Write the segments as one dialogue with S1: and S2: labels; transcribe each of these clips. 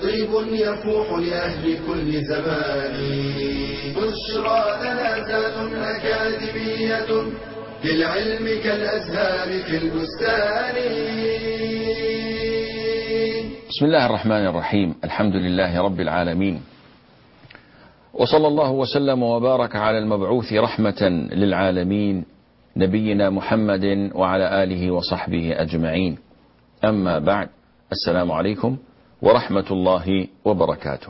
S1: طيب يفوح لأهل كل زمان. بشرى لنا ذات أكاديمية للعلم كالأزهار في البستان.
S2: بسم الله الرحمن الرحيم. الحمد لله رب العالمين، وصلى الله وسلم وبارك على المبعوث رحمة للعالمين نبينا محمد وعلى آله وصحبه أجمعين. أما بعد، السلام عليكم ورحمة الله وبركاته.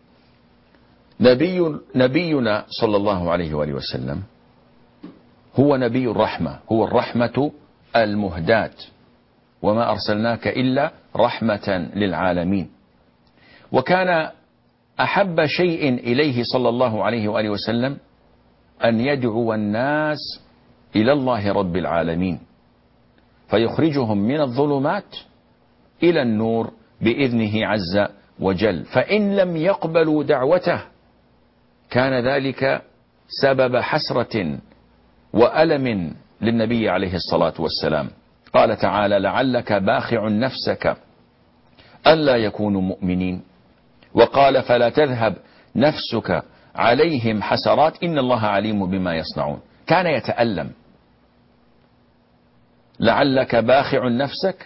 S2: نبينا صلى الله عليه وآله وسلم هو نبي الرحمة، هو الرحمة المهداة، وما أرسلناك إلا رحمة للعالمين. وكان أحب شيء إليه صلى الله عليه وآله وسلم أن يدعو الناس إلى الله رب العالمين، فيخرجهم من الظلمات إلى النور بإذنه عز وجل. فإن لم يقبلوا دعوته كان ذلك سبب حسرة وألم للنبي عليه الصلاة والسلام. قال تعالى: لعلك باخع نفسك ألا يكونوا مؤمنين. وقال: فلا تذهب نفسك عليهم حسرات إن الله عليم بما يصنعون. كان يتألم. لعلك باخع نفسك،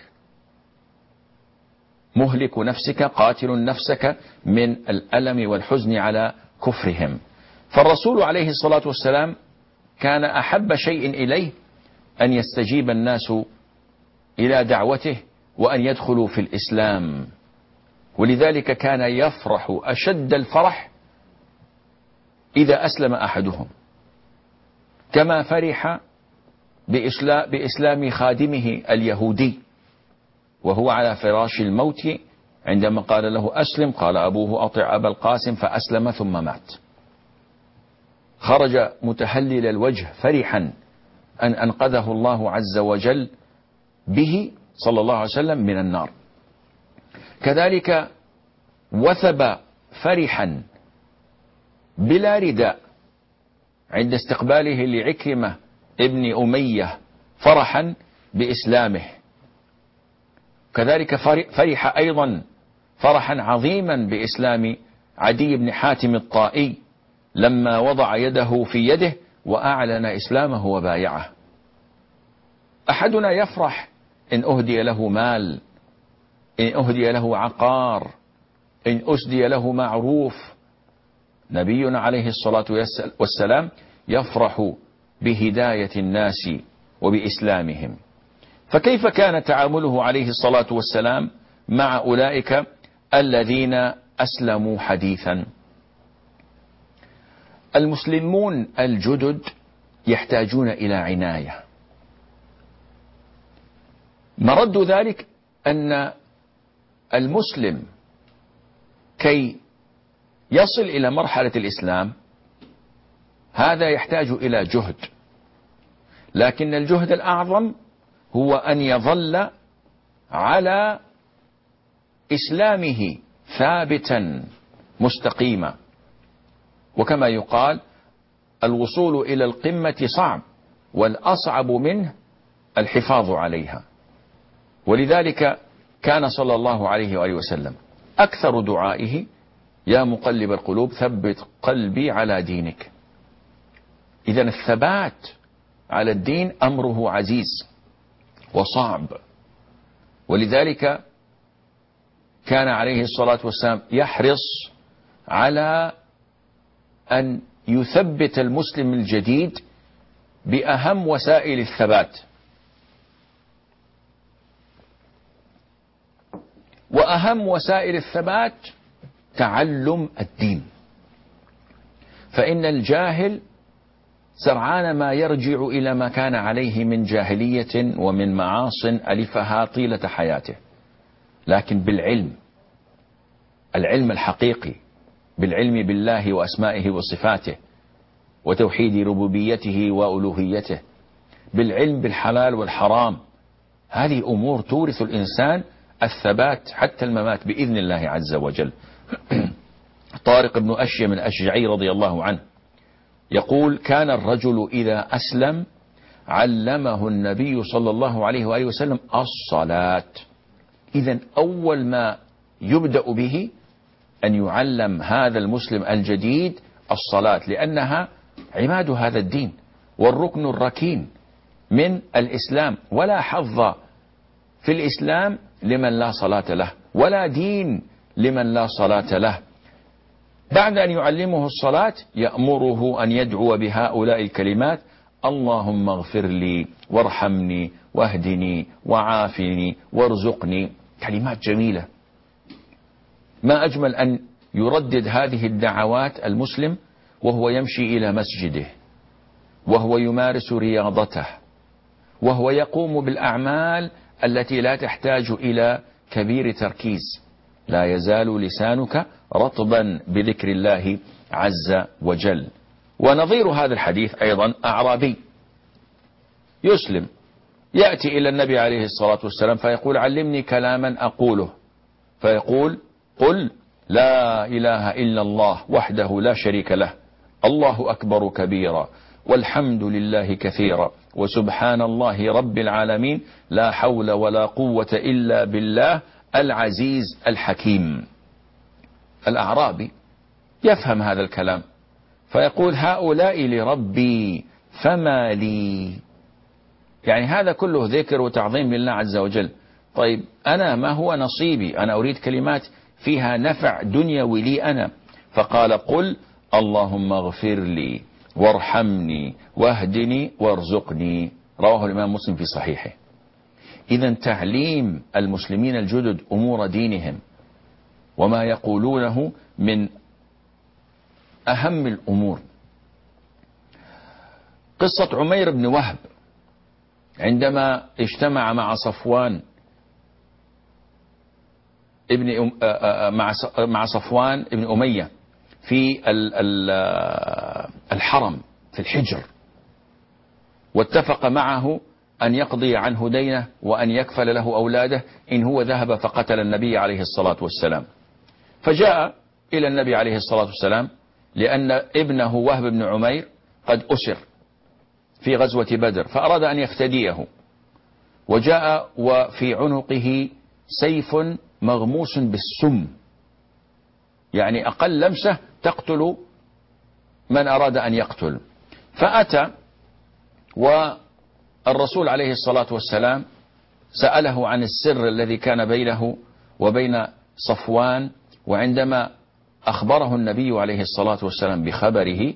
S2: مهلك نفسك، قاتل نفسك من الألم والحزن على كفرهم. فالرسول عليه الصلاة والسلام كان أحب شيء إليه أن يستجيب الناس إلى دعوته وأن يدخلوا في الإسلام، ولذلك كان يفرح أشد الفرح إذا أسلم أحدهم، كما فرح بإسلام خادمه اليهودي وهو على فراش الموت، عندما قال له أسلم قال أبوه أطع أبا القاسم، فأسلم ثم مات. خرج متهلل الوجه فرحا أن أنقذه الله عز وجل به صلى الله عليه وسلم من النار. كذلك وثب فرحا بلا رداء عند استقباله لعكرمة ابن أمية فرحا بإسلامه. كذلك فرح أيضا فرحا عظيما بإسلام عدي بن حاتم الطائي لما وضع يده في يده وأعلن إسلامه وبايعه. أحدنا يفرح إن أهدي له مال، إن أهدي له عقار، إن أسدي له معروف. نبينا عليه الصلاة والسلام يفرح بهداية الناس وبإسلامهم. فكيف كان تعامله عليه الصلاة والسلام مع أولئك الذين أسلموا حديثا؟ المسلمون الجدد يحتاجون إلى عناية. مرد ذلك أن المسلم كي يصل إلى مرحلة الإسلام هذا يحتاج إلى جهد، لكن الجهد الأعظم هو أن يظل على إسلامه ثابتا مستقيما. وكما يقال: الوصول إلى القمة صعب والأصعب منه الحفاظ عليها. ولذلك كان صلى الله عليه وآله وسلم أكثر دعائه: يا مقلب القلوب ثبت قلبي على دينك. إذن الثبات على الدين أمره عزيز وصعب، ولذلك كان عليه الصلاة والسلام يحرص على أن يثبت المسلم الجديد بأهم وسائل الثبات. وأهم وسائل الثبات تعلم الدين، فإن الجاهل سرعان ما يرجع إلى ما كان عليه من جاهلية ومن معاصٍ ألفها طيلة حياته. لكن بالعلم، العلم الحقيقي، بالعلم بالله وأسمائه وصفاته وتوحيد ربوبيته وألوهيته، بالعلم بالحلال والحرام، هذه أمور تورث الإنسان الثبات حتى الممات بإذن الله عز وجل. طارق بن أشيم الأشجعي رضي الله عنه يقول: كان الرجل إذا أسلم علمه النبي صلى الله عليه وآله وسلم الصلاة. إذن أول ما يبدأ به أن يعلم هذا المسلم الجديد الصلاة، لأنها عماد هذا الدين والركن الركين من الإسلام، ولا حظ في الإسلام لمن لا صلاة له، ولا دين لمن لا صلاة له. بعد أن يعلمه الصلاة يأمره أن يدعو بهؤلاء الكلمات: اللهم اغفر لي وارحمني واهدني وعافني وارزقني. كلمات جميلة، ما أجمل أن يردد هذه الدعوات المسلم وهو يمشي إلى مسجده، وهو يمارس رياضته، وهو يقوم بالأعمال التي لا تحتاج إلى كبير تركيز. لا يزال لسانك رطبا بذكر الله عز وجل. ونظير هذا الحديث أيضا أعرابي يسلم، يأتي إلى النبي عليه الصلاة والسلام فيقول: علمني كلاما أقوله، فيقول: قل لا إله إلا الله وحده لا شريك له، الله أكبر كبيرا، والحمد لله كثيرا، وسبحان الله رب العالمين، لا حول ولا قوة إلا بالله العزيز الحكيم. الأعرابي يفهم هذا الكلام فيقول: هؤلاء لربي فما لي. يعني هذا كله ذكر وتعظيم لله عز وجل. طيب أنا ما هو نصيبي؟ أنا أريد كلمات فيها نفع دنيوي لي أنا. فقال: قل اللهم اغفر لي وارحمني واهدني وارزقني. رواه الإمام مسلم في صحيحه. إذا تعليم المسلمين الجدد أمور دينهم وما يقولونه من أهم الأمور. قصة عمير بن وهب عندما اجتمع مع صفوان مع صفوان ابن أمية في الحرم في الحجر، واتفق معه أن يقضي عنه دينه وأن يكفل له أولاده إن هو ذهب فقتل النبي عليه الصلاة والسلام. فجاء إلى النبي عليه الصلاة والسلام لأن ابنه وهب بن عمير قد أسر في غزوة بدر، فأراد أن يفتديه، وجاء وفي عنقه سيف مغموس بالسم، يعني أقل لمسة تقتل من أراد أن يقتل. فأتى والرسول عليه الصلاة والسلام سأله عن السر الذي كان بينه وبين صفوان، وعندما أخبره النبي عليه الصلاة والسلام بخبره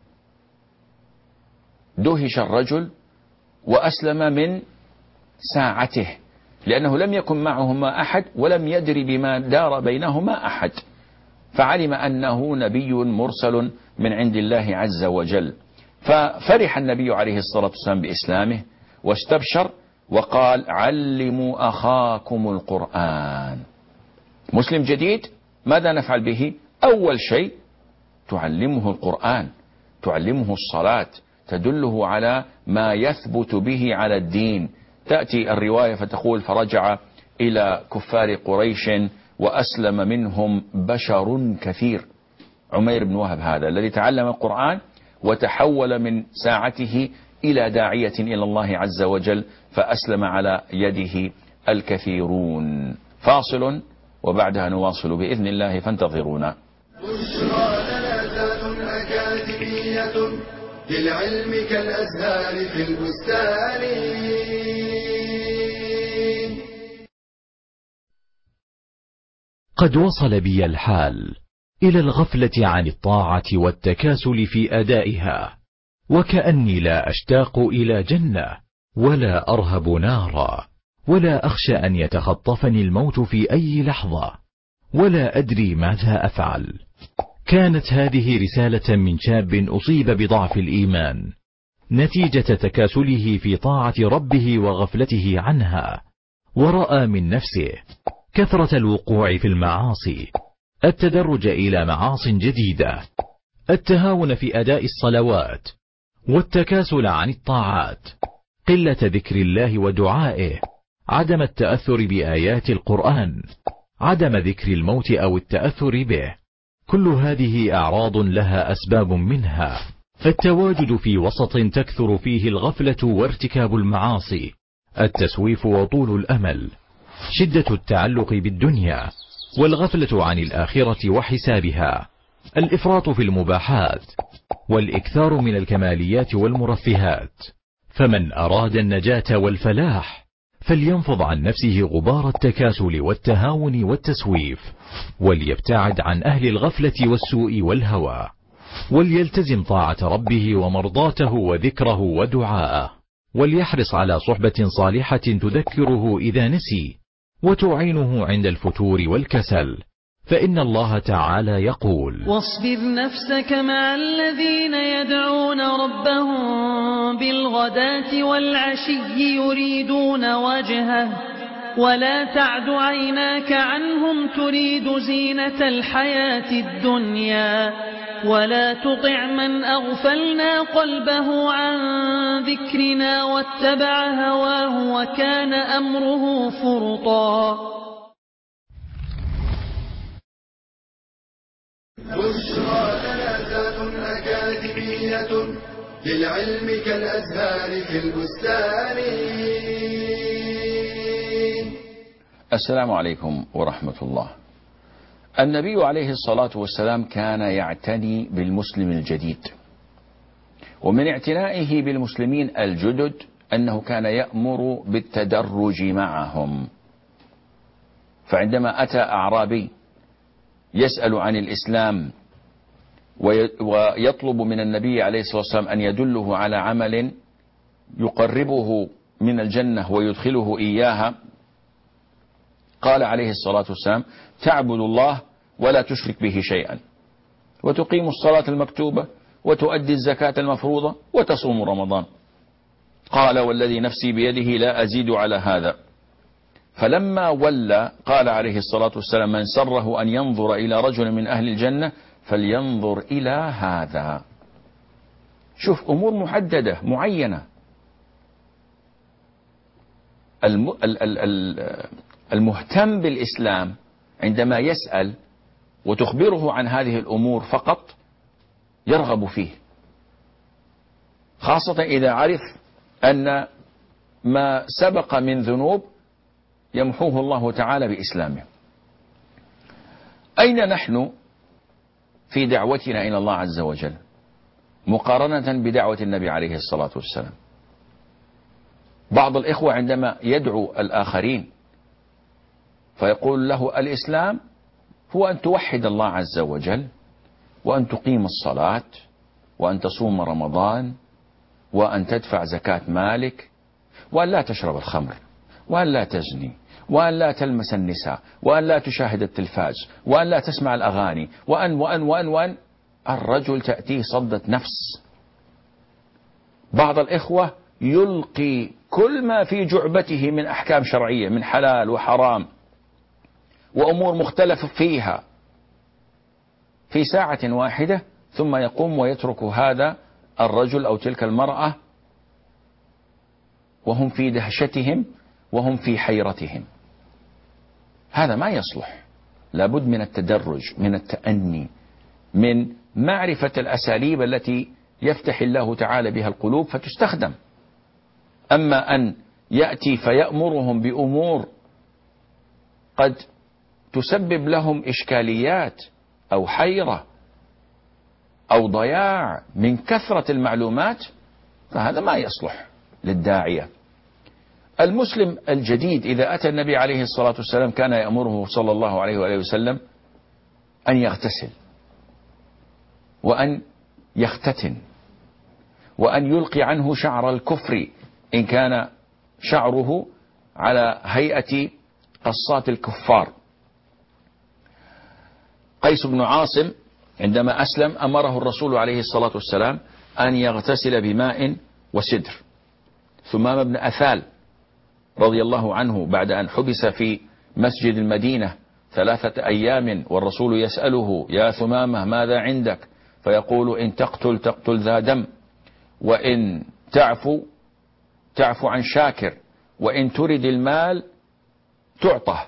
S2: دهش الرجل وأسلم من ساعته، لأنه لم يكن معهما أحد ولم يدري بما دار بينهما أحد، فعلم أنه نبي مرسل من عند الله عز وجل. ففرح النبي عليه الصلاة والسلام بإسلامه واستبشر وقال: علموا أخاكم القرآن. مسلم جديد ماذا نفعل به؟ أول شيء تعلمه القرآن، تعلمه الصلاة، تدله على ما يثبت به على الدين. تأتي الرواية فتقول: فرجع إلى كفار قريش وأسلم منهم بشر كثير. عمير بن وهب هذا الذي تعلم القرآن وتحول من ساعته إلى داعية إلى الله عز وجل، فأسلم على يده الكثيرون. فاصل وبعدها نواصل بإذن الله، فانتظرونا.
S1: بشرى لنا أكاديمية للعلم كالأزهار في البستان.
S3: قد وصل بي الحال إلى الغفلة عن الطاعة والتكاسل في أدائها، وكأني لا أشتاق إلى جنة ولا أرهب نارا، ولا أخشى أن يتخطفني الموت في أي لحظة، ولا أدري ماذا أفعل. كانت هذه رسالة من شاب أصيب بضعف الإيمان نتيجة تكاسله في طاعة ربه وغفلته عنها، ورأى من نفسه كثرة الوقوع في المعاصي، التدرج إلى معاص جديدة، التهاون في أداء الصلوات، والتكاسل عن الطاعات، قلة ذكر الله ودعائه، عدم التأثر بآيات القرآن، عدم ذكر الموت أو التأثر به. كل هذه أعراض لها أسباب، منها التواجد في وسط تكثر فيه الغفلة وارتكاب المعاصي، التسويف وطول الأمل، شدة التعلق بالدنيا، والغفلة عن الآخرة وحسابها، الإفراط في المباحات، والإكثار من الكماليات والمرفهات. فمن أراد النجاة والفلاح فلينفض عن نفسه غبار التكاسل والتهاون والتسويف، وليبتعد عن أهل الغفلة والسوء والهوى، وليلتزم طاعة ربه ومرضاته وذكره ودعاءه، وليحرص على صحبة صالحة تذكره إذا نسي وتعينه عند الفتور والكسل، فإن الله تعالى يقول:
S4: واصبر نفسك مع الذين يدعون ربهم بالغداة والعشي يريدون وجهه، ولا تعد عيناك عنهم تريد زينة الحياة الدنيا، ولا تطع من أغفلنا قلبه عن ذكرنا واتبع هواه وكان أمره فرطا.
S1: بشرى لنا أكاديمية للعلم كالأزهار في البستان.
S2: السلام عليكم ورحمة الله. النبي عليه الصلاة والسلام كان يعتني بالمسلم الجديد، ومن اعتنائه بالمسلمين الجدد أنه كان يأمر بالتدرج معهم. فعندما أتى أعرابي يسأل عن الإسلام ويطلب من النبي عليه الصلاة والسلام أن يدله على عمل يقربه من الجنة ويدخله إياها، قال عليه الصلاة والسلام: تعبد الله ولا تشرك به شيئا، وتقيم الصلاة المكتوبة، وتؤدي الزكاة المفروضة، وتصوم رمضان. قال: والذي نفسي بيده لا أزيد على هذا. فلما ولى قال عليه الصلاة والسلام: من سره أن ينظر إلى رجل من أهل الجنة فلينظر إلى هذا. شوف أمور محددة معينة. المهتم بالإسلام عندما يسأل وتخبره عن هذه الأمور فقط يرغب فيه، خاصة إذا عرف أن ما سبق من ذنوب يمحوه الله تعالى بإسلامه. أين نحن في دعوتنا إلى الله عز وجل مقارنة بدعوة النبي عليه الصلاة والسلام؟ بعض الإخوة عندما يدعو الآخرين فيقول له: الإسلام هو أن توحد الله عز وجل، وأن تقيم الصلاة، وأن تصوم رمضان، وأن تدفع زكاة مالك، وأن لا تشرب الخمر، وأن لا تزني، وأن لا تلمس النساء، وأن لا تشاهد التلفاز، وأن لا تسمع الأغاني، وأن الرجل تأتيه صدة نفس. بعض الإخوة يلقي كل ما في جعبته من أحكام شرعية من حلال وحرام وأمور مختلف فيها في ساعة واحدة، ثم يقوم ويترك هذا الرجل أو تلك المرأة وهم في دهشتهم وهم في حيرتهم. هذا ما يصلح. لابد من التدرج، من التأني، من معرفة الأساليب التي يفتح الله تعالى بها القلوب فتستخدم. أما أن يأتي فيأمرهم بأمور قد تسبب لهم إشكاليات أو حيرة أو ضياع من كثرة المعلومات، فهذا ما يصلح للداعية. المسلم الجديد إذا أتى النبي عليه الصلاة والسلام كان يأمره صلى الله عليه وآله وسلم أن يغتسل، وأن يختتن، وأن يلقي عنه شعر الكفر إن كان شعره على هيئة قصات الكفار. قيس بن عاصم عندما أسلم أمره الرسول عليه الصلاة والسلام أن يغتسل بماء وسدر. ثمام بن أثال رضي الله عنه بعد أن حبس في مسجد المدينة 3 أيام والرسول يسأله: يا ثمامة ماذا عندك؟ فيقول: إن تقتل ذا دم، وإن تعفو عن شاكر، وإن ترد المال تعطه.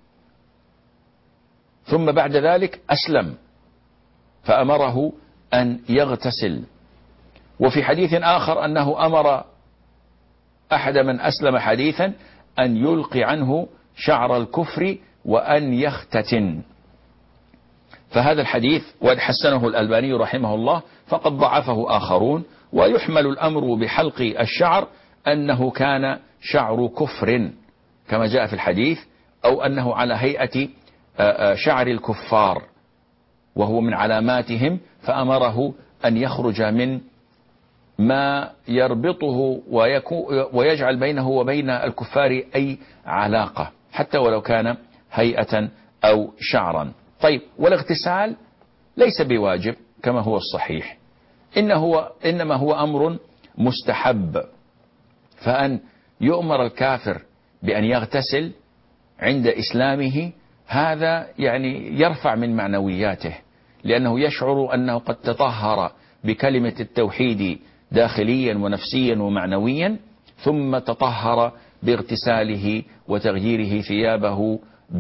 S2: ثم بعد ذلك أسلم فأمره أن يغتسل. وفي حديث آخر أنه أمر أحد من أسلم حديثا أن يلقي عنه شعر الكفر وأن يختتن. فهذا الحديث وقد حسنه الألباني رحمه الله، فقد ضعفه آخرون، ويحمل الأمر بحلق الشعر أنه كان شعر كفر كما جاء في الحديث، أو أنه على هيئة شعر الكفار وهو من علاماتهم، فأمره أن يخرج من ما يربطه ويجعل بينه وبين الكفار أي علاقة، حتى ولو كان هيئة أو شعرا. طيب، والاغتسال ليس بواجب كما هو الصحيح، إنما هو أمر مستحب. فأن يؤمر الكافر بأن يغتسل عند إسلامه هذا يعني يرفع من معنوياته، لأنه يشعر أنه قد تطهر بكلمة التوحيد داخليا ونفسيا ومعنويا، ثم تطهر باغتساله وتغييره ثيابه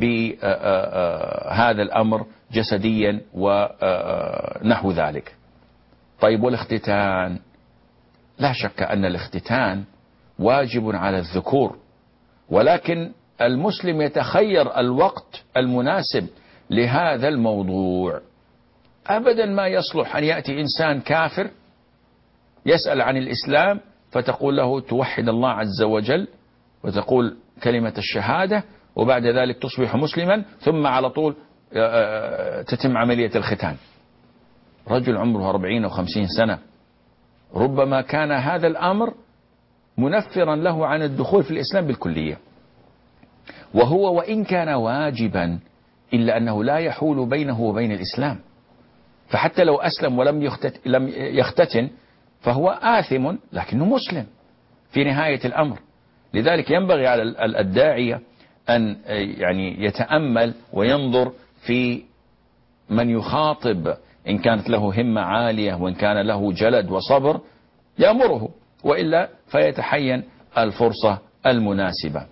S2: بهذا الأمر جسديا ونحو ذلك. طيب، والاختتان؟ لا شك أن الاختتان واجب على الذكور، ولكن المسلم يتخير الوقت المناسب لهذا الموضوع. أبدا ما يصلح أن يأتي إنسان كافر يسأل عن الإسلام فتقول له توحد الله عز وجل وتقول كلمة الشهادة، وبعد ذلك تصبح مسلما، ثم على طول تتم عملية الختان. رجل عمره 40 أو 50 سنة، ربما كان هذا الأمر منفرا له عن الدخول في الإسلام بالكلية، وهو وإن كان واجبا إلا أنه لا يحول بينه وبين الإسلام، فحتى لو أسلم ولم يختتن فهو آثم لكنه مسلم في نهاية الأمر. لذلك ينبغي على الداعية أن يعني يتأمل وينظر في من يخاطب، إن كانت له همة عالية وإن كان له جلد وصبر يأمره، وإلا فيتحين الفرصة المناسبة.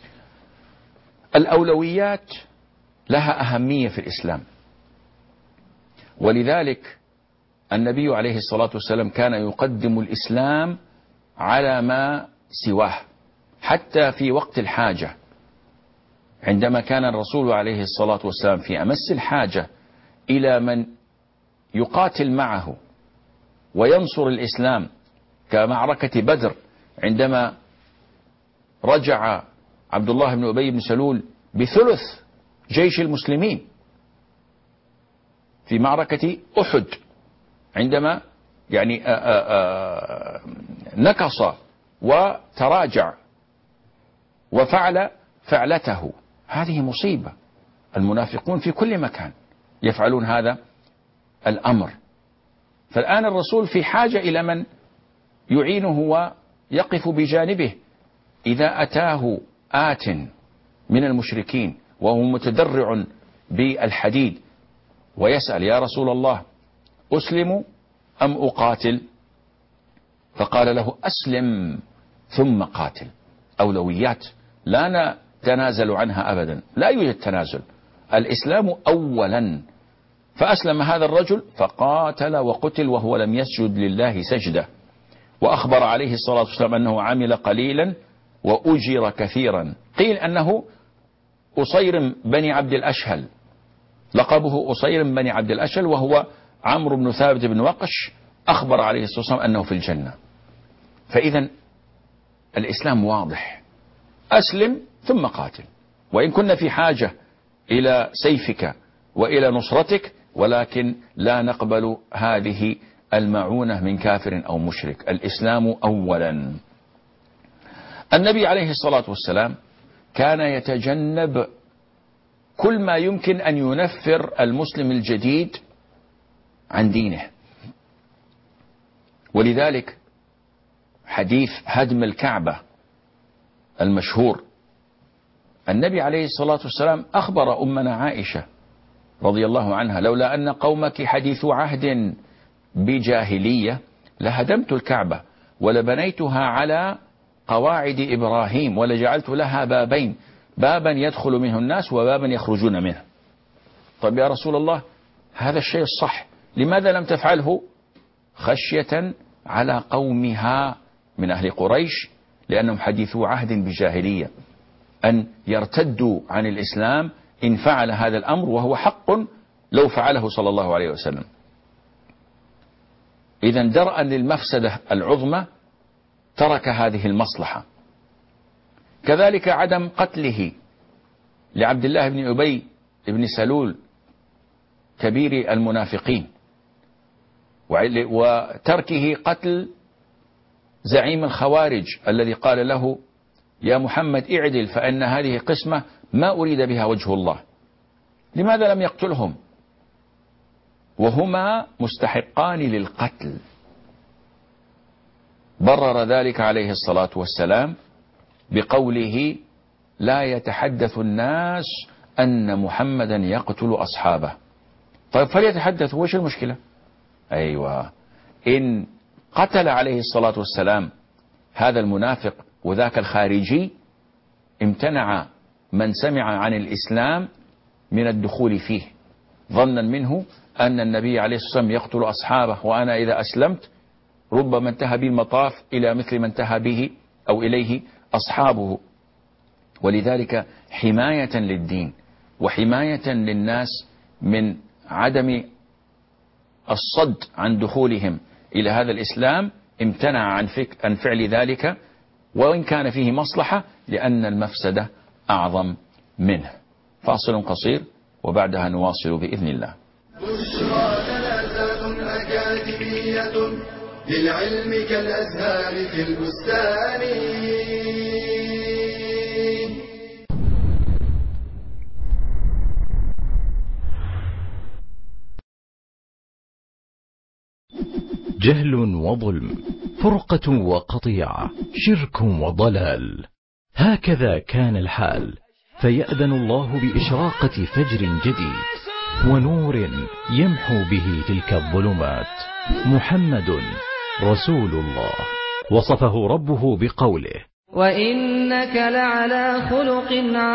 S2: الأولويات لها أهمية في الإسلام، ولذلك النبي عليه الصلاة والسلام كان يقدم الإسلام على ما سواه، حتى في وقت الحاجة. عندما كان الرسول عليه الصلاة والسلام في أمس الحاجة إلى من يقاتل معه وينصر الإسلام، كمعركة بدر عندما رجع عبد الله بن أبي بن سلول بثلث جيش المسلمين، في معركة أحد عندما يعني نكص وتراجع وفعل فعلته. هذه مصيبة، المنافقون في كل مكان يفعلون هذا الأمر. فالآن الرسول في حاجة إلى من يعينه ويقف بجانبه. إذا أتاه آت من المشركين وهو متدرع بالحديد ويسأل يا رسول الله أسلم أم أقاتل؟ فقال له أسلم ثم قاتل. أولويات لا نتنازل عنها أبدا، لا يوجد تنازل، الإسلام أولا. فأسلم هذا الرجل فقاتل وقتل وهو لم يسجد لله سجدة، وأخبر عليه الصلاة والسلام أنه عمل قليلا وأجر كثيرا. قيل أنه أصيرم بني عبد الأشهل، لقبه أصيرم بني عبد الأشهل، وهو عمرو بن ثابت بن وقش، أخبر عليه الصلاة والسلام أنه في الجنة. فإذا الإسلام واضح، أسلم ثم قاتل، وإن كنا في حاجة إلى سيفك وإلى نصرتك، ولكن لا نقبل هذه المعونة من كافر أو مشرك. الإسلام أولا. النبي عليه الصلاة والسلام كان يتجنب كل ما يمكن أن ينفر المسلم الجديد عن دينه، ولذلك حديث هدم الكعبة المشهور، النبي عليه الصلاة والسلام أخبر أمنا عائشة رضي الله عنها لولا أن قومك حديث عهد بجاهلية لهدمت الكعبة ولبنيتها على قواعد إبراهيم ولجعلت لها بابين، بابا يدخل منه الناس وبابا يخرجون منه. طيب يا رسول الله هذا الشيء الصح، لماذا لم تفعله؟ خشية على قومها من أهل قريش، لأنهم حديثوا عهد بجاهلية، أن يرتدوا عن الإسلام إن فعل هذا الأمر، وهو حق لو فعله صلى الله عليه وسلم. إذا درءا للمفسدة العظمى ترك هذه المصلحة. كذلك عدم قتله لعبد الله بن أبي بن سلول كبير المنافقين، وتركه قتل زعيم الخوارج الذي قال له يا محمد اعدل فإن هذه قسمة ما أريد بها وجه الله. لماذا لم يقتلهم وهما مستحقان للقتل؟ برر ذلك عليه الصلاة والسلام بقوله لا يتحدث الناس أن محمدا يقتل أصحابه. طيب فليتحدث، وش المشكلة؟ أيوة، إن قتل عليه الصلاة والسلام هذا المنافق وذاك الخارجي امتنع من سمع عن الإسلام من الدخول فيه، ظنا منه أن النبي عليه الصلاة والسلام يقتل أصحابه، وأنا إذا أسلمت ربما انتهى بي المطاف إلى مثل ما انتهى به أو إليه أصحابه. ولذلك حماية للدين وحماية للناس من عدم الصد عن دخولهم إلى هذا الإسلام امتنع عن فعل ذلك، وإن كان فيه مصلحة، لأن المفسدة أعظم منه. فاصل قصير وبعدها نواصل بإذن الله.
S1: بشرى جنازات أكاديمية للعلم كالأزهار في البستان.
S3: جهل وظلم، فرقة وقطيعة، شرك وضلال، هكذا كان الحال، فيأذن الله بإشراقة فجر جديد ونور يمحو به تلك الظلمات. محمد رسول الله، وصفه ربه بقوله
S4: وإنك لعلى خلق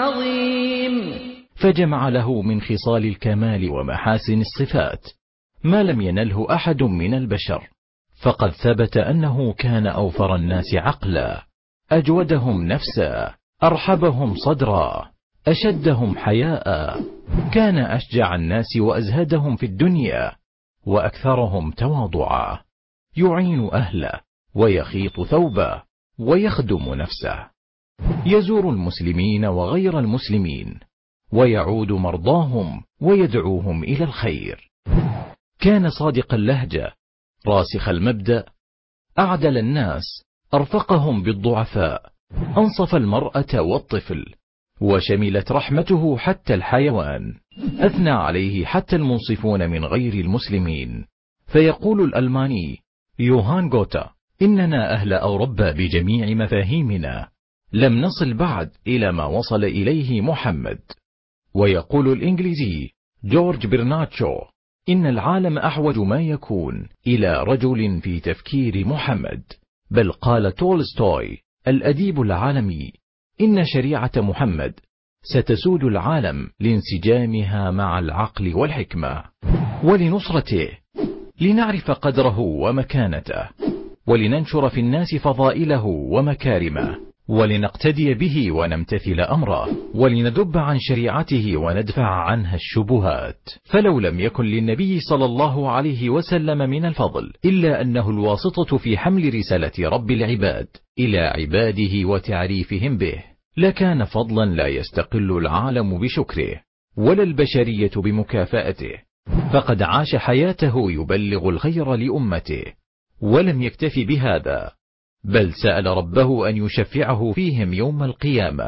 S4: عظيم،
S3: فجمع له من خصال الكمال ومحاسن الصفات ما لم ينله أحد من البشر. فقد ثبت أنه كان أوفر الناس عقلا، أجودهم نفسا، أرحبهم صدرا، أشدهم حياء، كان أشجع الناس وأزهدهم في الدنيا، وأكثرهم تواضعا، يعين أهله ويخيط ثوبه ويخدم نفسه، يزور المسلمين وغير المسلمين، ويعود مرضاهم ويدعوهم إلى الخير. كان صادق اللهجة، راسخ المبدأ، أعدل الناس، أرفقهم بالضعفاء، أنصف المرأة والطفل، وشملت رحمته حتى الحيوان، أثنى عليه حتى المنصفون من غير المسلمين. فيقول الألماني يوهان غوتا إننا أهل أوروبا بجميع مفاهيمنا لم نصل بعد إلى ما وصل إليه محمد. ويقول الإنجليزي جورج برناتشو إن العالم أحوج ما يكون إلى رجل في تفكير محمد. بل قال تولستوي الأديب العالمي إن شريعة محمد ستسود العالم لانسجامها مع العقل والحكمة ولنصرته، لنعرف قدره ومكانته، ولننشر في الناس فضائله ومكارمه، ولنقتدي به ونمتثل أمره، ولندب عن شريعته وندفع عنها الشبهات. فلو لم يكن للنبي صلى الله عليه وسلم من الفضل إلا أنه الواسطة في حمل رسالة رب العباد إلى عباده وتعريفهم به، لكان فضلا لا يستقل العالم بشكره ولا البشرية بمكافأته. فقد عاش حياته يبلغ الخير لأمته، ولم يكتف بهذا، بل سأل ربه أن يشفعه فيهم يوم القيامة.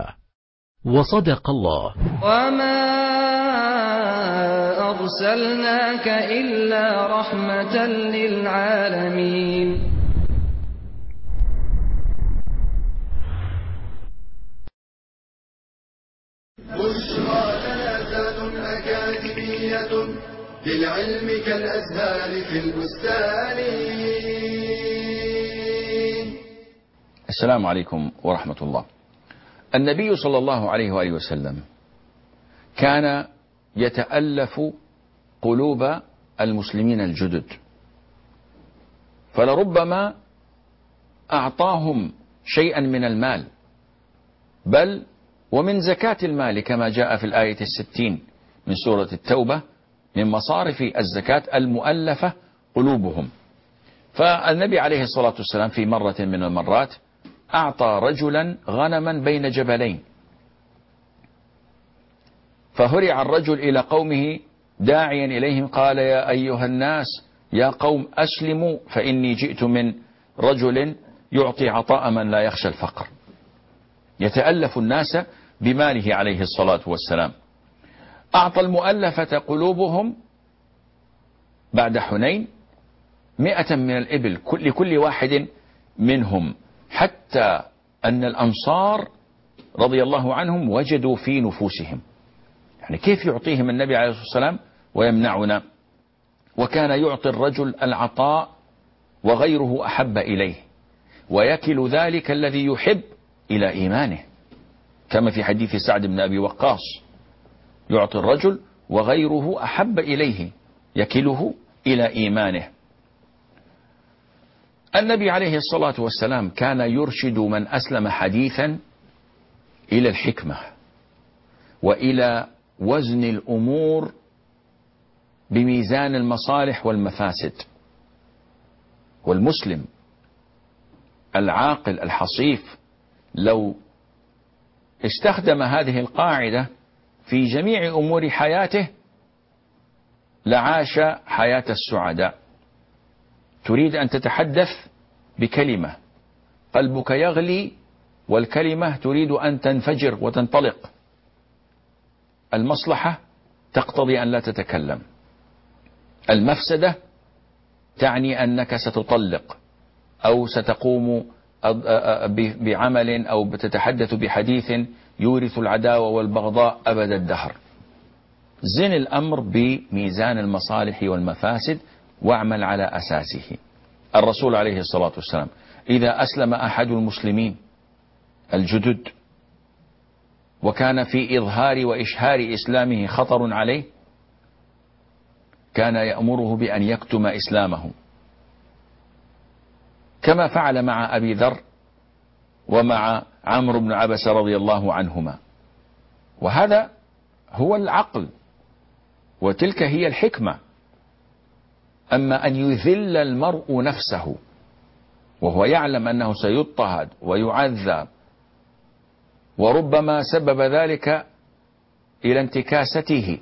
S3: وصدق الله
S4: وما أرسلناك إلا رحمة للعالمين.
S1: بشرى جنازات أكاديمية للعلم كالأزهار في البستان.
S2: السلام عليكم ورحمة الله. النبي صلى الله عليه وآله وسلم كان يتألف قلوب المسلمين الجدد، فلربما أعطاهم شيئا من المال، بل ومن زكاة المال كما جاء في الآية 60 من سورة التوبة من مصارف الزكاة المؤلفة قلوبهم. فالنبي عليه الصلاة والسلام في مرة من المرات أعطى رجلا غنما بين جبلين، فهرع الرجل إلى قومه داعيا إليهم قال: يا أيها الناس، يا قوم أسلموا، فإني جئت من رجل يعطي عطاء من لا يخشى الفقر. يتألف الناس بماله عليه الصلاة والسلام. أعطى المؤلفة قلوبهم بعد حنين 100 من الإبل لكل واحد منهم، حتى أن الأنصار رضي الله عنهم وجدوا في نفوسهم، يعني كيف يعطيهم النبي عليه الصلاة والسلام ويمنعنا؟ وكان يعطي الرجل العطاء وغيره أحب إليه، ويكل ذلك الذي يحب إلى إيمانه، كما في حديث سعد بن أبي وقاص: يعطي الرجل وغيره أحب إليه، يكله إلى إيمانه. النبي عليه الصلاة والسلام كان يرشد من أسلم حديثا إلى الحكمة وإلى وزن الأمور بميزان المصالح والمفاسد. والمسلم العاقل الحصيف لو استخدم هذه القاعدة في جميع أمور حياته لعاش حياة السعداء. تريد أن تتحدث بكلمة، قلبك يغلي والكلمة تريد أن تنفجر وتنطلق، المصلحة تقتضي أن لا تتكلم، المفسدة تعني أنك ستطلق أو ستقوم بعمل أو بتتحدث بحديث يورث العداوة والبغضاء أبد الدهر. زن الأمر بميزان المصالح والمفاسد واعمل على أساسه. الرسول عليه الصلاة والسلام إذا أسلم أحد المسلمين الجدد وكان في إظهار وإشهار إسلامه خطر عليه، كان يأمره بأن يكتم إسلامه، كما فعل مع أبي ذر ومع عمرو بن عبس رضي الله عنهما. وهذا هو العقل وتلك هي الحكمة. أما أن يذل المرء نفسه وهو يعلم أنه سيضطهد ويعذب وربما سبب ذلك إلى انتكاسته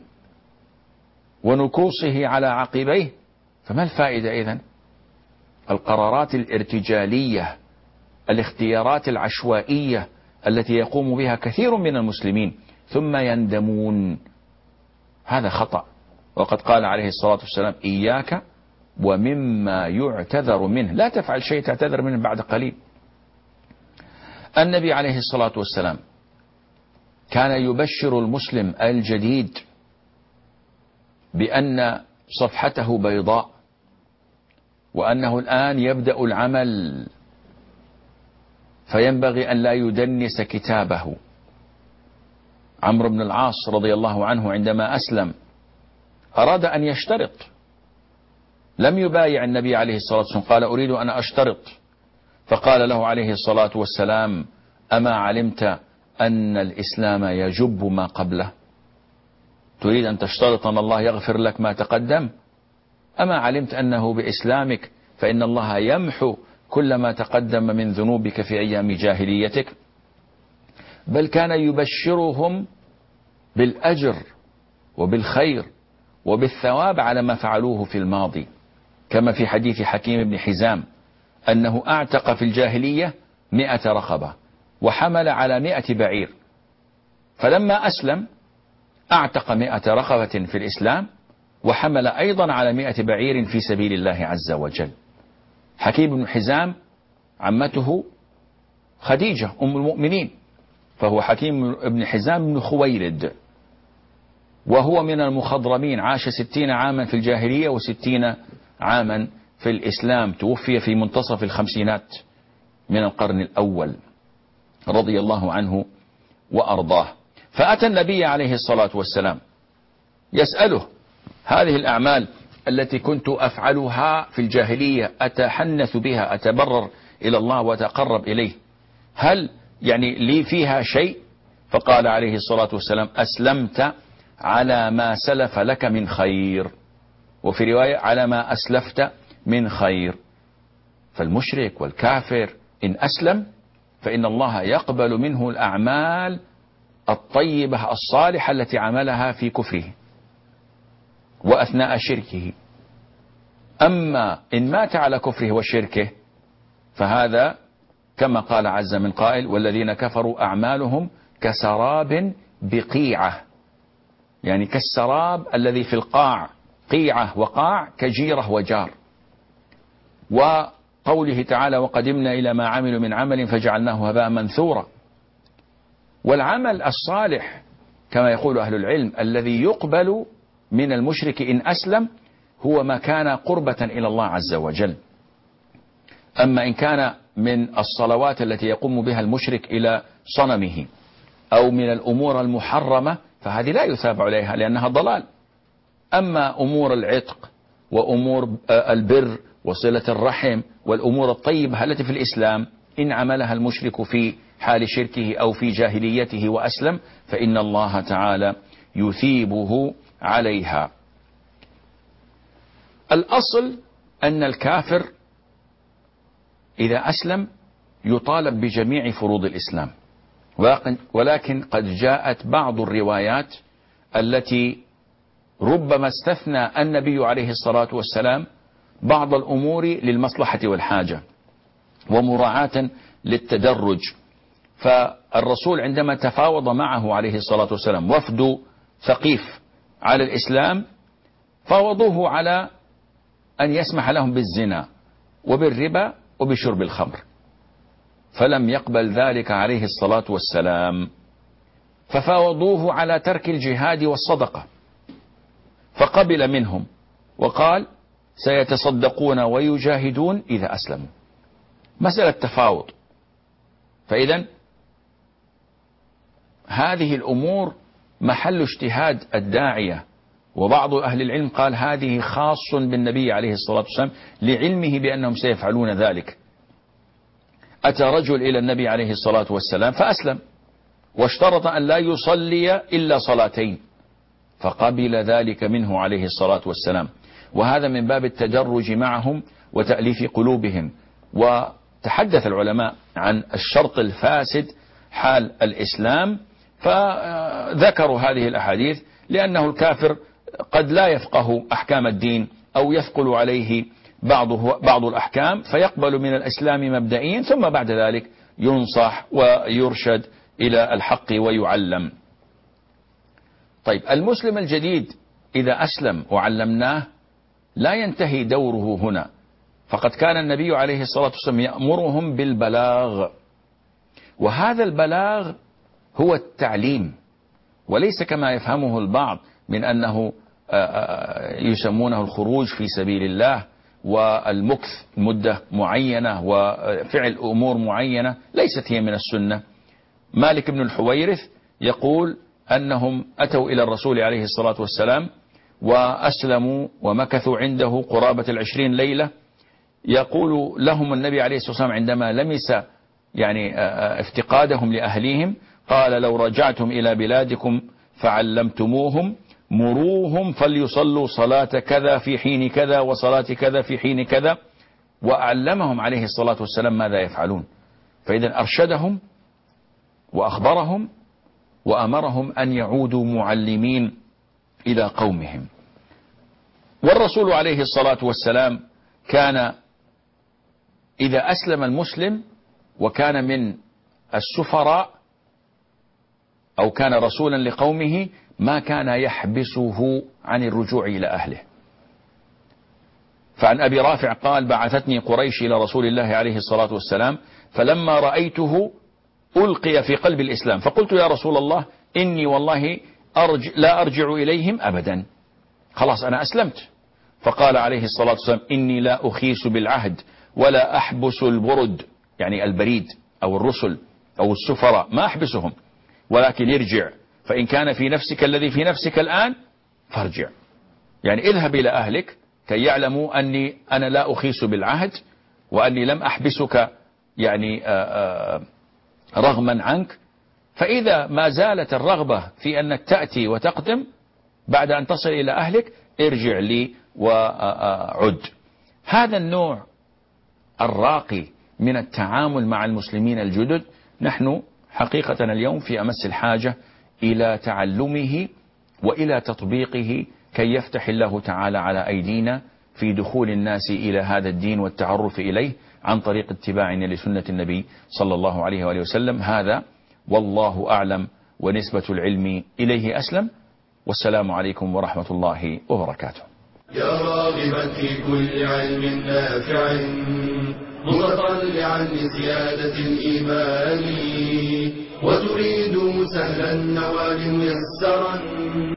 S2: ونكوصه على عقبيه، فما الفائدة إذن؟ القرارات الارتجالية، الاختيارات العشوائية التي يقوم بها كثير من المسلمين ثم يندمون، هذا خطأ. وقد قال عليه الصلاة والسلام: إياك ومما يعتذر منه، لا تفعل شيء تعتذر منه بعد قليل. النبي عليه الصلاة والسلام كان يبشر المسلم الجديد بأن صفحته بيضاء وأنه الآن يبدأ العمل، فينبغي أن لا يدنس كتابه. عمرو بن العاص رضي الله عنه عندما أسلم أراد أن يشترط، لم يبايع النبي عليه الصلاة والسلام، قال: أريد أن أشترط. فقال له عليه الصلاة والسلام: أما علمت أن الإسلام يجب ما قبله؟ تريد أن تشترط أن الله يغفر لك ما تقدم؟ أما علمت أنه بإسلامك فإن الله يمحو كل ما تقدم من ذنوبك في أيام جاهليتك؟ بل كان يبشرهم بالأجر وبالخير وبالثواب على ما فعلوه في الماضي، كما في حديث حكيم بن حزام أنه أعتق في الجاهلية 100 رقبة وحمل على 100 بعير، فلما أسلم أعتق 100 رقبة في الإسلام وحمل أيضا على 100 بعير في سبيل الله عز وجل. حكيم بن حزام عمته خديجة أم المؤمنين، فهو حكيم بن حزام بن خويلد، وهو من المخضرمين، عاش 60 عاما في الجاهلية و60 عاما في الإسلام، توفي في منتصف الخمسينات من القرن الأول رضي الله عنه وأرضاه. فأتى النبي عليه الصلاة والسلام يسأله: هذه الأعمال التي كنت أفعلها في الجاهلية أتحنث بها، أتبرر إلى الله وأتقرب إليه، هل يعني لي فيها شيء؟ فقال عليه الصلاة والسلام: أسلمت على ما سلف لك من خير، وفي رواية: على ما أسلفت من خير. فالمشرك والكافر إن أسلم فإن الله يقبل منه الأعمال الطيبة الصالحة التي عملها في كفره وأثناء شركه. أما إن مات على كفره وشركه فهذا كما قال عز من قائل: والذين كفروا أعمالهم كسراب بقيعة، يعني كالسراب الذي في القاع، قيعة وقاع كجيرة وجار. وقوله تعالى: وقدمنا إلى ما عملوا من عمل فجعلناه هباء منثورا. والعمل الصالح كما يقول أهل العلم الذي يقبل من المشرك إن أسلم هو ما كان قربة إلى الله عز وجل. أما إن كان من الصلوات التي يقوم بها المشرك إلى صنمه أو من الأمور المحرمة فهذه لا يثاب عليها لأنها ضلال. أما أمور العتق وأمور البر وصلة الرحم والأمور الطيبة التي في الإسلام إن عملها المشرك في حال شركه أو في جاهليته وأسلم فإن الله تعالى يثيبه عليها. الأصل أن الكافر إذا أسلم يطالب بجميع فروض الإسلام، ولكن قد جاءت بعض الروايات التي ربما استثنى النبي عليه الصلاة والسلام بعض الأمور للمصلحة والحاجة ومراعاة للتدرج. فالرسول عندما تفاوض معه عليه الصلاة والسلام وفد ثقيف على الإسلام فاوضوه على أن يسمح لهم بالزنا وبالربا وبشرب الخمر، فلم يقبل ذلك عليه الصلاة والسلام، ففاوضوه على ترك الجهاد والصدقة فقبل منهم وقال: سيتصدقون ويجاهدون إذا أسلموا. مسألة تفاوض. فإذا هذه الأمور محل اجتهاد الداعية، وبعض أهل العلم قال هذه خاص بالنبي عليه الصلاة والسلام لعلمه بأنهم سيفعلون ذلك. أتى رجل إلى النبي عليه الصلاة والسلام فأسلم واشترط أن لا يصلي إلا صلاتين فقبل ذلك منه عليه الصلاة والسلام، وهذا من باب التدرج معهم وتأليف قلوبهم. وتحدث العلماء عن الشرط الفاسد حال الإسلام فذكروا هذه الأحاديث لأنه الكافر قد لا يفقه أحكام الدين أو يثقل عليه بعض الأحكام فيقبل من الإسلام مبدئيا ثم بعد ذلك ينصح ويرشد إلى الحق ويعلم. طيب، المسلم الجديد إذا أسلم وعلمناه لا ينتهي دوره هنا، فقد كان النبي عليه الصلاة والسلام يأمرهم بالبلاغ، وهذا البلاغ هو التعليم، وليس كما يفهمه البعض من أنه يسمونه الخروج في سبيل الله والمكث مدة معينة وفعل أمور معينة، ليست هي من السنة. مالك بن الحويرث يقول أنهم أتوا إلى الرسول عليه الصلاة والسلام وأسلموا ومكثوا عنده قرابة 20 ليلة. يقول لهم النبي عليه الصلاة والسلام عندما لمس افتقادهم لأهليهم قال: لو رجعتم إلى بلادكم فعلمتموهم مروهم فليصلوا صلاة كذا في حين كذا وصلاة كذا في حين كذا، وأعلمهم عليه الصلاة والسلام ماذا يفعلون. فإذا أرشدهم وأخبرهم وأمرهم أن يعودوا معلمين إلى قومهم. والرسول عليه الصلاة والسلام كان إذا أسلم المسلم وكان من السفراء أو كان رسولا لقومه ما كان يحبسه عن الرجوع إلى أهله. فعن أبي رافع قال: بعثتني قريش إلى رسول الله عليه الصلاة والسلام فلما رأيته ألقي في قلب الإسلام فقلت: يا رسول الله إني والله لا أرجع إليهم أبدا، خلاص أنا أسلمت. فقال عليه الصلاة والسلام: إني لا أخيس بالعهد ولا أحبس البرد، يعني البريد أو الرسل أو السفراء ما أحبسهم، ولكن ارجع فإن كان في نفسك الذي في نفسك الآن فارجع، يعني اذهب إلى أهلك كي يعلموا أني أنا لا أخيس بالعهد وأني لم أحبسك يعني رغما عنك، فإذا ما زالت الرغبة في أنك تأتي وتقدم بعد أن تصل إلى أهلك، ارجع لي وعد. هذا النوع الراقي من التعامل مع المسلمين الجدد نحن حقيقة اليوم في أمس الحاجة إلى تعلمه وإلى تطبيقه، كي يفتح الله تعالى على أيدينا في دخول الناس إلى هذا الدين والتعرف إليه عن طريق اتباعنا لسنة النبي صلى الله عليه وآله وسلم. هذا والله أعلم، ونسبة العلم إليه أسلم. والسلام عليكم ورحمة الله وبركاته.
S1: يا راغبا في كل علم نافع متطلعا لزيادة الإيمان وتريد سهلا النوال ميسرا